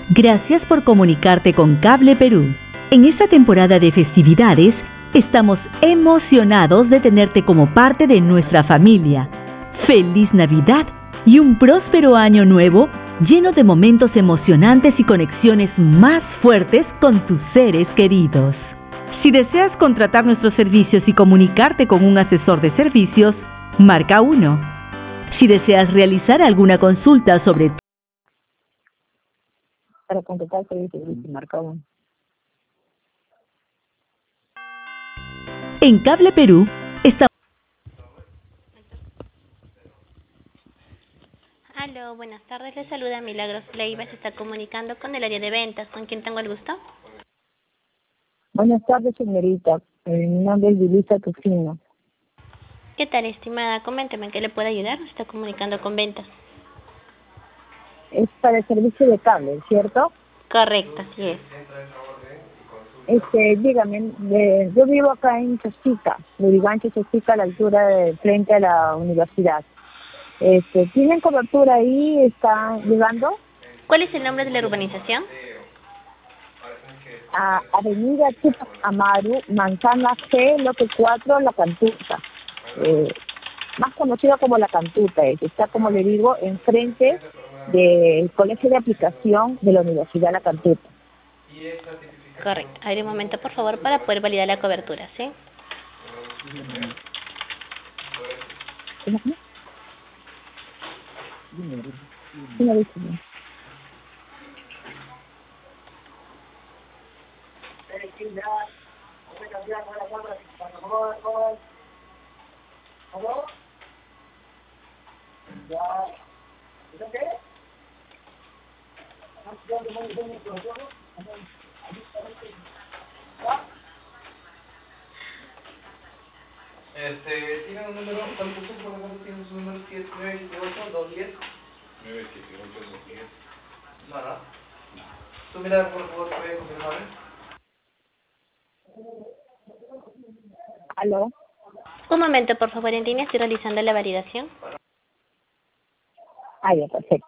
Gracias por comunicarte con Cable Perú. En esta temporada de festividades, estamos emocionados de tenerte como parte de nuestra familia. ¡Feliz Navidad y un próspero año nuevo lleno de momentos emocionantes y conexiones más fuertes con tus seres queridos! Si deseas contratar nuestros servicios y comunicarte con un asesor de servicios, marca 1. Si deseas realizar alguna consulta sobre para completar el servicio, marca 1. En Cable Perú, estamos... Aló, buenas tardes. Les saluda Milagros Leiva. Se está comunicando con el área de ventas. ¿Con quién tengo el gusto? Buenas tardes, señorita. Mi nombre es Vilisa Tufino. ¿Qué tal, estimada? Coménteme, ¿en qué le puedo ayudar? Se está comunicando con ventas. Es para el servicio de cable, ¿cierto? Correcto, así es. Dígame, yo vivo acá en Chosica, Lurigancho, Chosica, a la altura de frente a la universidad. ¿Tienen cobertura ahí? ¿Está llegando? ¿Cuál es el nombre de la urbanización? A Avenida Tupac Amaru, Manzana G, lote 4, La Cantuta. Más conocida como La Cantuta, está, como le digo, enfrente del Colegio de Aplicación de la Universidad La Cantuta. Correcto. A ver un momento, por favor, para poder validar la cobertura, ¿sí? ¿Tiene un número? ¿Cuál puso? Por ejemplo, tiene su número 978-210. 978-210. No. Tú mira, por favor, ¿puede confirmar? ¿Aló? Un momento, por favor, en línea. Estoy realizando la validación. Ah, ya, perfecto.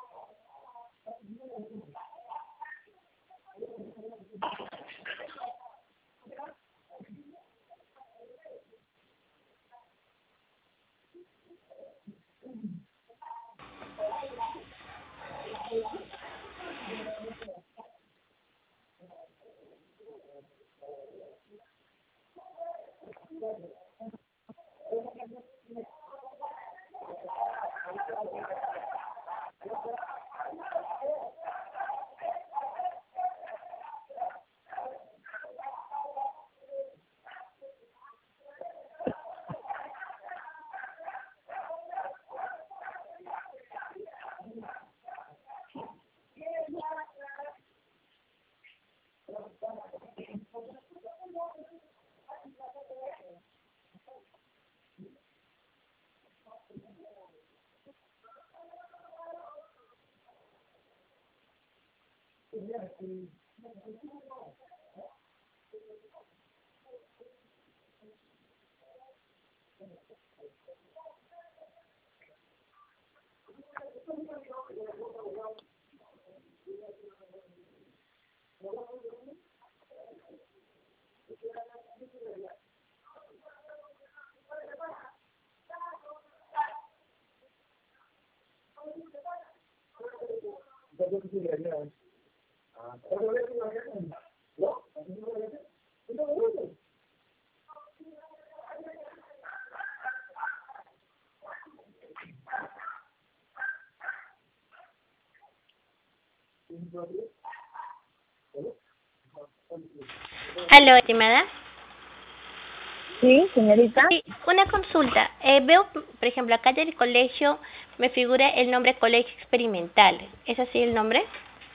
Aló, estimada. Sí, señorita. Sí, una consulta. Veo, por ejemplo, acá del colegio me figura el nombre Colegio Experimental. ¿Es así el nombre?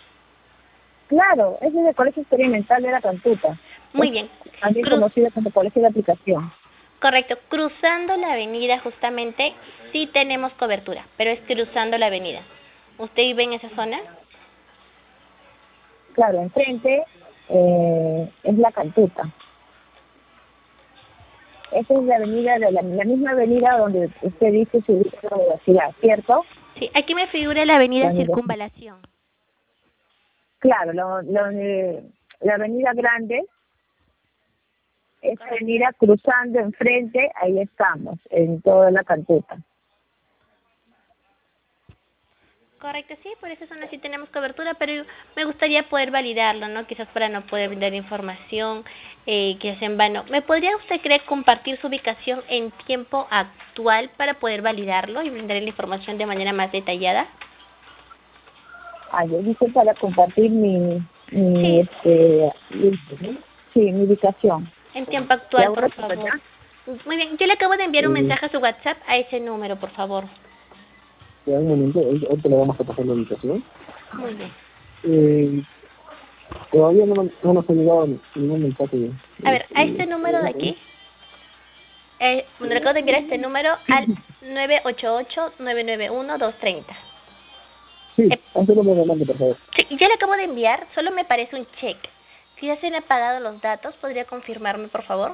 Claro, ese es el Colegio Experimental de La Cantuta. Muy bien. También conocido como Colegio de Aplicación. Correcto. Cruzando la avenida, justamente, sí tenemos cobertura, pero es cruzando la avenida. ¿Usted vive en esa zona? Claro, enfrente es La Cantuta. Esa es la avenida, la misma avenida donde usted dice su universidad, ¿cierto? Sí, aquí me figura la avenida La universidad. Circunvalación. Claro, la avenida grande, esa avenida cruzando enfrente, ahí estamos, en toda la cantuta. Correcto, sí, por esa zona sí tenemos cobertura, pero me gustaría poder validarlo, ¿no? Quizás para no poder brindar información que es en vano. ¿Me podría usted compartir su ubicación en tiempo actual para poder validarlo y brindar la información de manera más detallada? Yo dice para compartir Sí, mi ubicación. en tiempo actual, por favor. Muy bien, yo le acabo de enviar un mensaje a su WhatsApp a ese número, por favor. Ya, un momento, ahorita le vamos a pasar la ubicación. Muy bien. Todavía no nos ha llegado ningún mensaje. A ver, a este número de aquí, le acabo de enviar este número al 988-991-230. Sí, antes no me mande, por favor. Sí, ya le acabo de enviar, solo me parece un check. Si ya se le han pagado los datos, ¿podría confirmarme, por favor?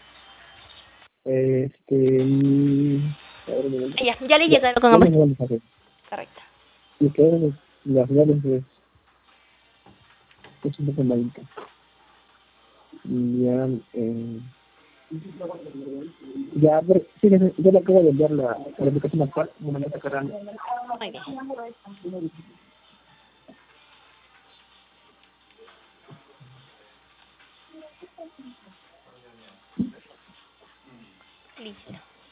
Ya le llegaron con ambos. Correcto. Y que las reales es un poco malita. Ya, sí, yo le acabo de enviar la aplicación actual, de manera cargando. Muy bien. Listo.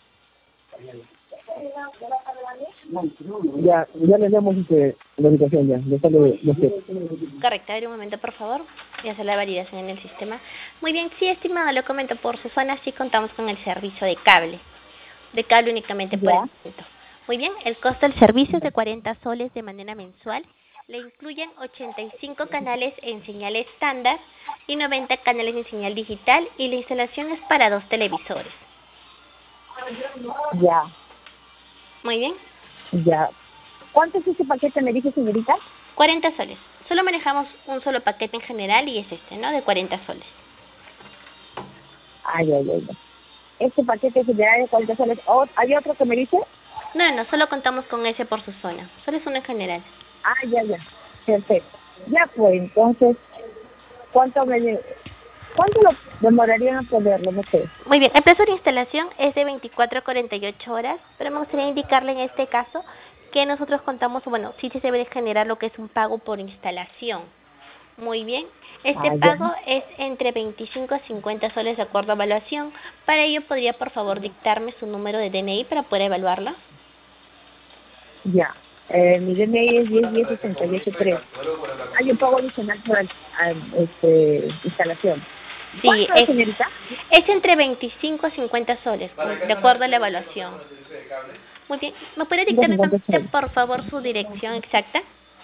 Ya le damos la ubicación ya sale los que. Correcto, a ver un momento por favor, voy a hacer la validación en el sistema. Muy bien, sí estimado, le comento, por su zona sí contamos con el servicio de cable únicamente por el momento. Muy bien, el costo del servicio es de 40 soles de manera mensual, le incluyen 85 canales en señal estándar y 90 canales en señal digital y la instalación es para 2 televisores. Ya. Muy bien. Ya. ¿Cuánto es ese paquete, me dice, señorita? 40 soles. Solo manejamos un solo paquete en general y es este, ¿no? De 40 soles. Ya. Este paquete general de 40 soles. ¿Hay otro que me dice? No, solo contamos con ese por su zona. Solo es uno en general. Ya. Perfecto. Ya pues, entonces, ¿cuánto lo demorarían a ponerlo? No sé. Muy bien, el plazo de instalación es de 24 a 48 horas, pero me gustaría indicarle en este caso que nosotros contamos, sí se debe generar lo que es un pago por instalación. Muy bien, este pago es entre 25 a 50 soles de acuerdo a evaluación. Para ello, ¿podría por favor dictarme su número de DNI para poder evaluarlo? Ya, mi DNI es 1010-683. Hay un pago adicional por instalación. Sí, señorita? Es entre 25 a 50 soles, de acuerdo a la evaluación. Muy bien, ¿me puede dictar por favor su dirección exacta?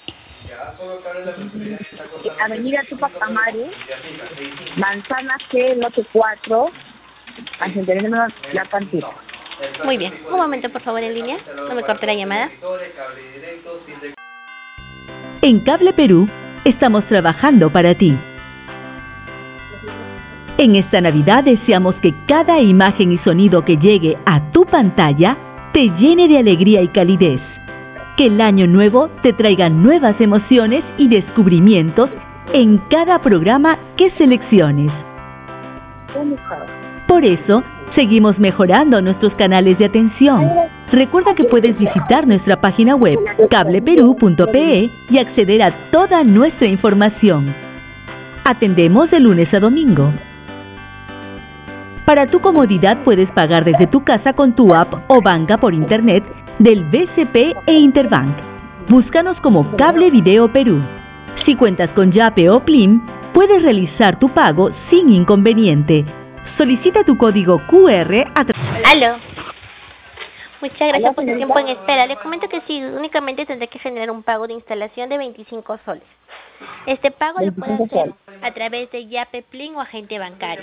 Avenida Tupac Amaru, Manzana G, lote 4, Asentamiento La Cantuta. Muy bien, un momento por favor en línea, no me corte la llamada. En Cable Perú estamos trabajando para ti. En esta Navidad deseamos que cada imagen y sonido que llegue a tu pantalla te llene de alegría y calidez. Que el año nuevo te traiga nuevas emociones y descubrimientos en cada programa que selecciones. Por eso, seguimos mejorando nuestros canales de atención. Recuerda que puedes visitar nuestra página web cableperú.pe y acceder a toda nuestra información. Atendemos de lunes a domingo. Para tu comodidad puedes pagar desde tu casa con tu app o banca por internet del BCP e Interbank. Búscanos como Cable Video Perú. Si cuentas con Yape o Plim, puedes realizar tu pago sin inconveniente. Solicita tu código QR a ¡Aló! Muchas gracias por su tiempo en espera. Le comento que sí, únicamente tendré que generar un pago de instalación de 25 soles. Este pago lo puede hacer a través de Yape, Plim o agente bancario.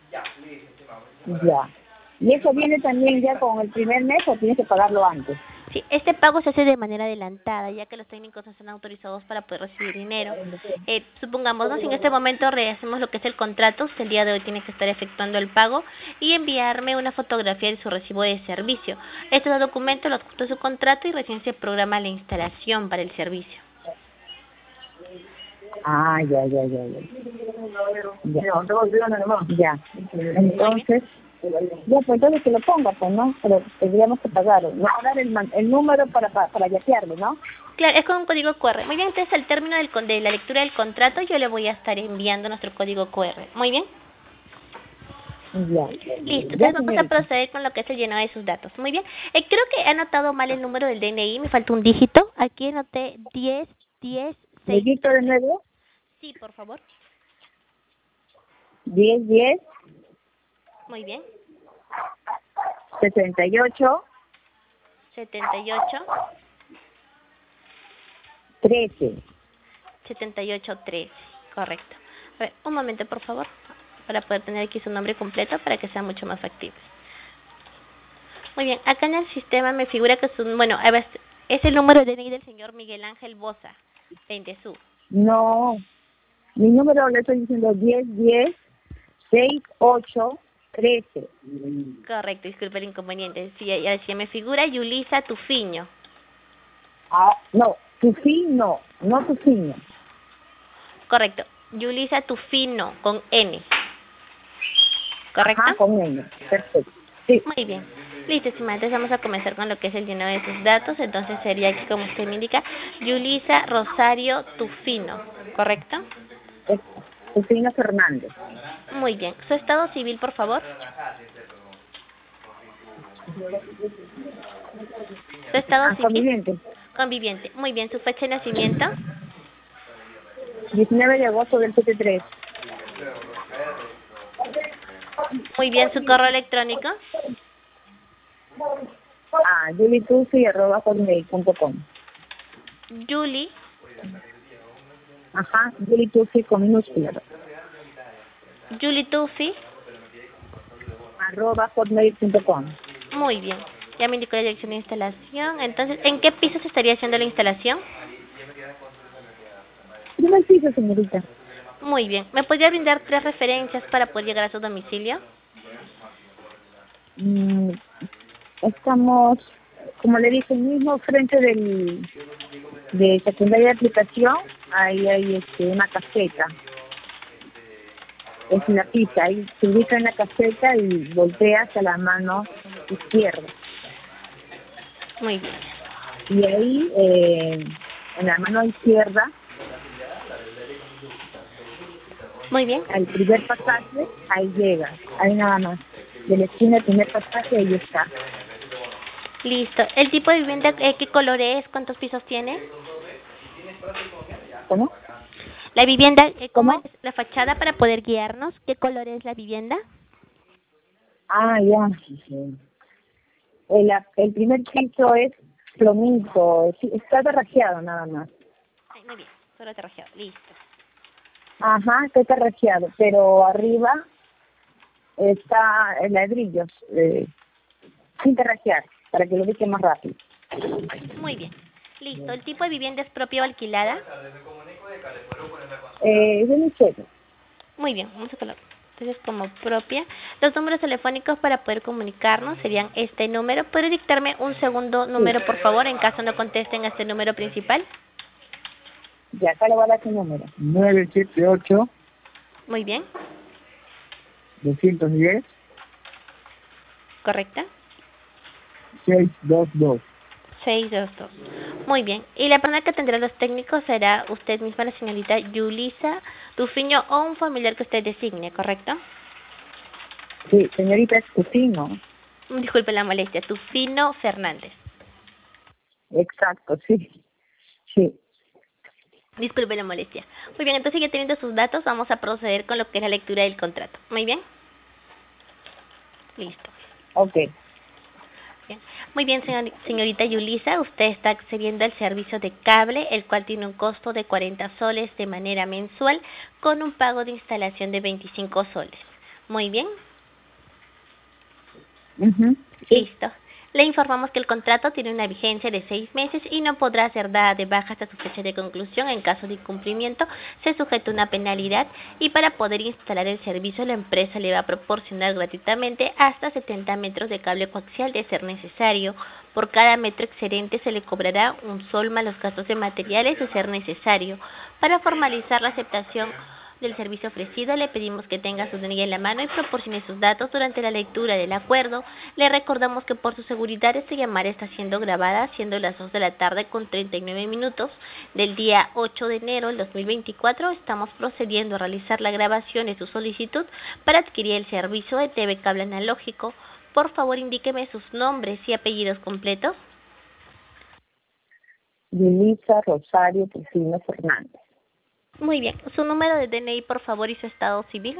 Ya. ¿Y eso viene también ya con el primer mes o tienes que pagarlo antes? Sí, este pago se hace de manera adelantada, ya que los técnicos no están autorizados para poder recibir dinero. Supongamos, si en este momento rehacemos lo que es el contrato, usted el día de hoy tiene que estar efectuando el pago y enviarme una fotografía de su recibo de servicio. Estos documentos los adjunto a su contrato y recién se programa la instalación para el servicio. Ah, ya. Ya. Ya. Entonces, ya, pues entonces que lo ponga, pues, ¿no? Pero tendríamos que pagar. No dar el número para yatearlo, ¿no? Claro, es con un código QR. Muy bien, entonces al término de la lectura del contrato yo le voy a estar enviando nuestro código QR. Muy bien. Ya. Listo, Ya, entonces vamos a señorita. proceder con lo que es el llenado de sus datos. Muy bien. Creo que he anotado mal el número del DNI, me falta un dígito. Aquí anoté 10 10 6. ¿Le dicto de nuevo? Sí, por favor. 10 Muy bien. 68 78 13. 78 13. Correcto. A ver, un momento, por favor, para poder tener aquí su nombre completo para que sea mucho más factible. Muy bien, acá en el sistema me figura que bueno, a ver, es el número de DNI del señor Miguel Ángel Boza, Pendezú. No, mi número le estoy diciendo 10 68 13. Correcto, disculpe el inconveniente. Sí, ya me figura Yulisa Tufiño. Ah, no, Tufino, no Tufino. Correcto, Yulisa Tufino con N. ¿Correcto? Ajá, con N, perfecto. Sí, Muy bien. Listo, estimada. Entonces vamos a comenzar con lo que es el llenado de sus datos. Entonces sería aquí, como usted me indica, Yulisa Rosario Tufino. ¿Correcto? es Tufino Fernández. Muy bien. ¿Su estado civil, por favor? ¿Su estado civil? Conviviente. Conviviente. Muy bien. ¿Su fecha de nacimiento? 19 de agosto del 73. Muy bien. ¿Su correo electrónico? julitufi@hotmail.com. Yuli. Ajá, julitufi con minúsculas. Yulitufi. @hotmail.com. Muy bien. Ya me indicó la dirección de instalación. Entonces, ¿en qué piso se estaría haciendo la instalación? Primer piso, señorita. Muy bien. ¿Me podría brindar 3 referencias para poder llegar a su domicilio? Estamos, como le dije, mismo frente de secundaria de aplicación. Ahí hay una caseta. Es una pista. Ahí se ubica en la caseta y voltea hacia la mano izquierda. Muy bien. Y ahí, en la mano izquierda, Muy bien. al primer pasaje, ahí llega. Ahí nada más. De la esquina del primer pasaje, ahí está. Listo. ¿El tipo de vivienda qué color es? ¿Cuántos pisos tiene? ¿Cómo? La vivienda, ¿cómo ¿Cómo? es la fachada para poder guiarnos? ¿Qué color es la vivienda? Ah, ya. El primer piso es plomizo, sí, está terrajeado nada más. Ay, muy bien, solo terrajeado, listo. Ajá, está terrajeado, pero arriba está en ladrillos, sin terrajear, para que lo ubique más rápido. Muy bien, listo. ¿El tipo de vivienda es propia o alquilada? Es de mi suegro. Muy bien, vamos a colocar. Entonces, como propia. Los números telefónicos para poder comunicarnos serían este número. ¿Puede dictarme un segundo número, por favor, en caso no contesten a este número principal? Ya acá le voy a dar su número. 978 Muy bien, 210 ¿correcta? 622. 622. Muy bien. Y la persona que tendrá los técnicos será usted misma, la señorita Yulisa Tufiño, o un familiar que usted designe, ¿correcto? Sí, señorita, es Tufino. Disculpe la molestia, Tufino Fernández. Exacto, sí. Sí. Disculpe la molestia. Muy bien, entonces ya teniendo sus datos, vamos a proceder con lo que es la lectura del contrato. Muy bien. Listo. Ok. Bien. Muy bien, señorita Yulisa, usted está accediendo al servicio de cable, el cual tiene un costo de 40 soles de manera mensual, con un pago de instalación de 25 soles. Muy bien. Mhm. Sí. Listo. Le informamos que el contrato tiene una vigencia de 6 meses y no podrá ser dada de baja hasta su fecha de conclusión. En caso de incumplimiento, se sujeta a una penalidad y para poder instalar el servicio, la empresa le va a proporcionar gratuitamente hasta 70 metros de cable coaxial de ser necesario. Por cada metro excedente se le cobrará un sol más los gastos de materiales de ser necesario. Para formalizar la aceptación del servicio ofrecido, le pedimos que tenga su DNI en la mano y proporcione sus datos durante la lectura del acuerdo. Le recordamos que por su seguridad esta llamada está siendo grabada, siendo las 2 de la tarde con 39 minutos del día 8 de enero del 2024. Estamos procediendo a realizar la grabación de su solicitud para adquirir el servicio de TV Cable Analógico. Por favor, indíqueme sus nombres y apellidos completos. Yulisa Rosario Trujillo Fernández. Muy bien. Su número de DNI, por favor, y su estado civil.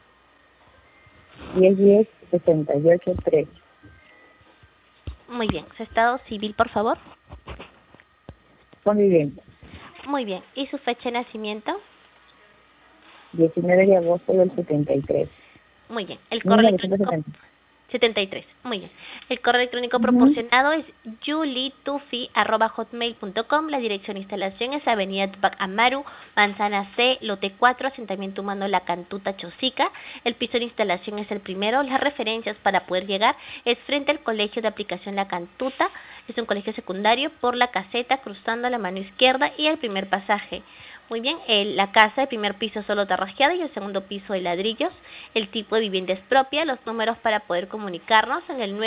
1010-68-3. Muy bien. Su estado civil, por favor. Conviviente. Muy bien. ¿Y su fecha de nacimiento? 19 de agosto del 73. Muy bien. El correo electrónico... 73. Muy bien. El correo electrónico proporcionado es yulitufi@hotmail.com. La dirección de instalación es Avenida Tupac Amaru, Manzana C, Lote 4, Asentamiento Humano La Cantuta, Chosica. El piso de instalación es el primero. Las referencias para poder llegar es frente al Colegio de Aplicación La Cantuta. Es un colegio secundario, por la caseta, cruzando a la mano izquierda y el primer pasaje. Muy bien, la casa de primer piso solo tarrajeada y el segundo piso de ladrillos. El tipo de vivienda es propia. Los números para poder comunicarnos en el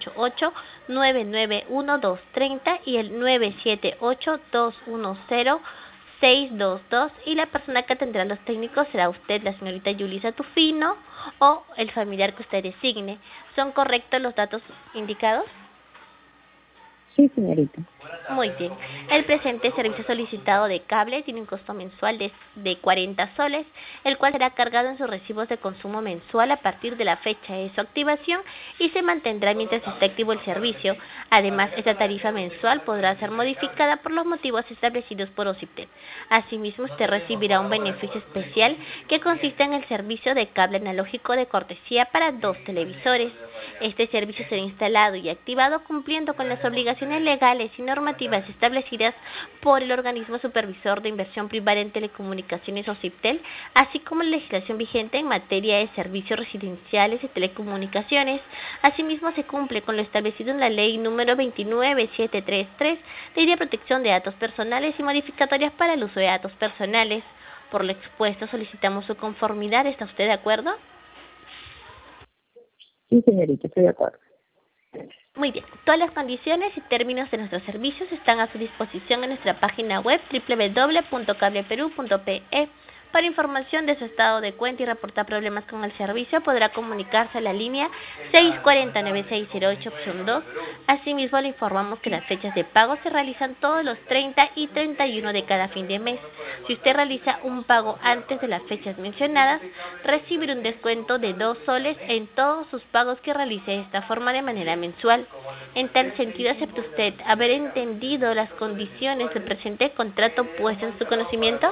988-991-230 y el 978-210-622. Y la persona que atenderá a los técnicos será usted, la señorita Yulisa Tufino, o el familiar que usted designe. ¿Son correctos los datos indicados? Sí, señorita. Muy bien. El presente servicio solicitado de cable tiene un costo mensual de 40 soles, el cual será cargado en sus recibos de consumo mensual a partir de la fecha de su activación y se mantendrá mientras esté activo el servicio. Además, esta tarifa mensual podrá ser modificada por los motivos establecidos por OCIPTEL. Asimismo, usted recibirá un beneficio especial que consiste en el servicio de cable analógico de cortesía para 2 televisores. Este servicio será instalado y activado cumpliendo con las obligaciones legales y normativas establecidas por el organismo supervisor de inversión privada en telecomunicaciones OCIPTEL, así como la legislación vigente en materia de servicios residenciales y telecomunicaciones. Asimismo, se cumple con lo establecido en la ley número 29733, Ley de Protección de Datos Personales y modificatorias para el uso de datos personales. Por lo expuesto, solicitamos su conformidad. ¿Está usted de acuerdo? Sí, señorita, estoy de acuerdo. Muy bien. Todas las condiciones y términos de nuestros servicios están a su disposición en nuestra página web www.cableperú.pe. Para información de su estado de cuenta y reportar problemas con el servicio, podrá comunicarse a la línea 640-9608 opción 2. Asimismo, le informamos que las fechas de pago se realizan todos los 30 y 31 de cada fin de mes. Si usted realiza un pago antes de las fechas mencionadas, recibirá un descuento de 2 soles en todos sus pagos que realice de esta forma de manera mensual. En tal sentido, ¿acepta usted haber entendido las condiciones del presente contrato puesto en su conocimiento?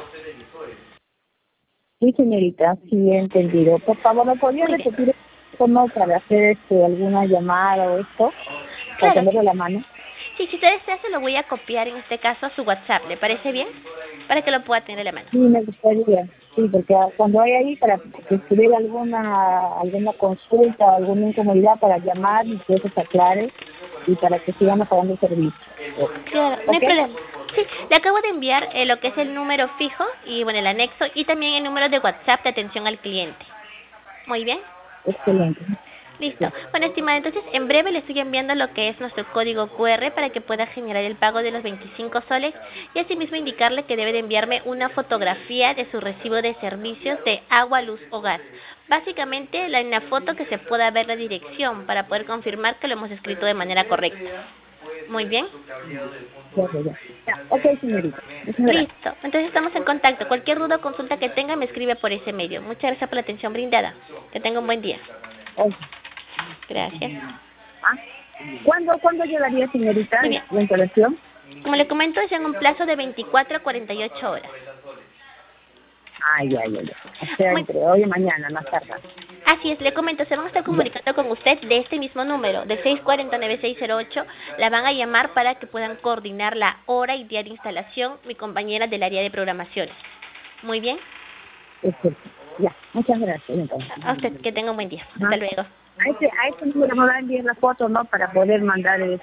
Sí, señorita, sí he entendido. Por favor, ¿me podría repetir cómo para hacer alguna llamada o esto? Para tenerlo a la mano. Sí, si usted desea, se lo voy a copiar en este caso a su WhatsApp. ¿Le parece bien? Para que lo pueda tener a la mano. Sí, me gustaría. Sí, porque cuando hay ahí para que tuviera alguna consulta o alguna incomodidad para llamar y que eso se aclare y para que sigamos pagando el servicio. Claro, no hay problema. Sí, le acabo de enviar lo que es el número fijo y bueno, el anexo y también el número de WhatsApp de atención al cliente. Muy bien. Excelente. Listo. Bueno, estimada, entonces en breve le estoy enviando lo que es nuestro código QR para que pueda generar el pago de los 25 soles y asimismo indicarle que debe de enviarme una fotografía de su recibo de servicios de agua, luz o gas. Básicamente en la foto que se pueda ver la dirección para poder confirmar que lo hemos escrito de manera correcta. Muy bien. Ya. Ok, señorita. Listo. Entonces estamos en contacto. Cualquier duda o consulta que tenga me escribe por ese medio. Muchas gracias por la atención brindada. Que tenga un buen día. Gracias. ¿Cuándo llegaría, señorita, la instalación? Como le comento, es en un plazo de 24 a 48 horas. Ya. O sea, entre hoy y mañana, más tarde. Así es, le comento, se van a estar comunicando con usted de este mismo número, de 640-9608. La van a llamar para que puedan coordinar la hora y día de instalación, mi compañera del área de programación. Muy bien. Ya, muchas gracias. Entonces. A usted, que tenga un buen día. Hasta luego. A este número me va a enviar la foto, ¿no? Para poder mandar lo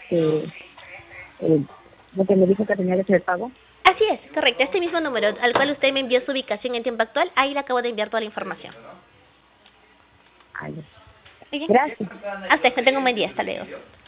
que me dijo que tenía que hacer el pago. Así es, correcto. Este mismo número al cual usted me envió su ubicación en tiempo actual, ahí le acabo de enviar toda la información. Ay, Muy bien. gracias. A usted, que tenga un buen día. Hasta luego.